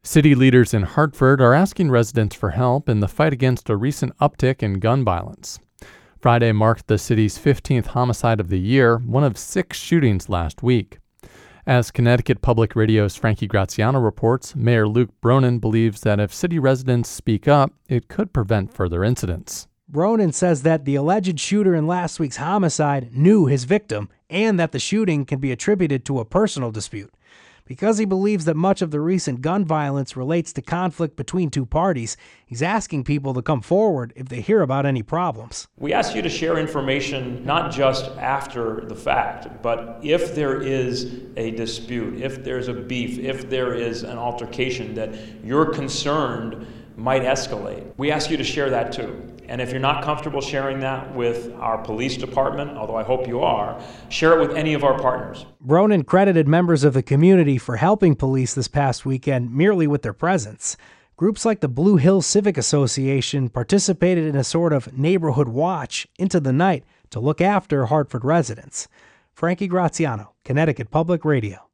City leaders in Hartford are asking residents for help in the fight against a recent uptick in gun violence. Friday marked the city's 15th homicide of the year, one of 6 shootings last week. As Connecticut Public Radio's Frankie Graziano reports, Mayor Luke Bronin believes that if city residents speak up, it could prevent further incidents. Bronin says that the alleged shooter in last week's homicide knew his victim and that the shooting can be attributed to a personal dispute. Because he believes that much of the recent gun violence relates to conflict between two parties, he's asking people to come forward if they hear about any problems. We ask you to share information not just after the fact, but if there is a dispute, if there's a beef, if there is an altercation that you're concerned might escalate. We ask you to share that too. And if you're not comfortable sharing that with our police department, although I hope you are, share it with any of our partners. Bronin credited members of the community for helping police this past weekend merely with their presence. Groups like the Blue Hills Civic Association participated in a sort of neighborhood watch into the night to look after Hartford residents. Frankie Graziano, Connecticut Public Radio.